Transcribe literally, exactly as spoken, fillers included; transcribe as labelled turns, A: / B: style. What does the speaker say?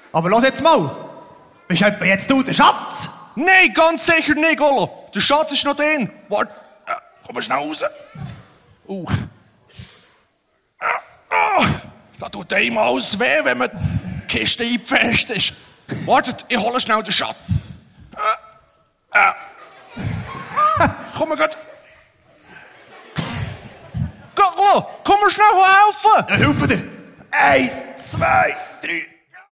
A: Aber los jetzt mal. Bist etwa jetzt du der Schatz?
B: Nein, ganz sicher nicht, Golo. Der Schatz ist noch drin. Warte, äh, komm mal schnell raus. Uh. Äh, oh. Da tut einem alles weh, wenn man die Kiste eingepfercht ist. Wartet, ich hole schnell den Schatz. Äh, äh. Komm mal grad. Golo, komm mal schnell helfen.
A: Ja, helfe dir.
B: Eins, zwei, drei.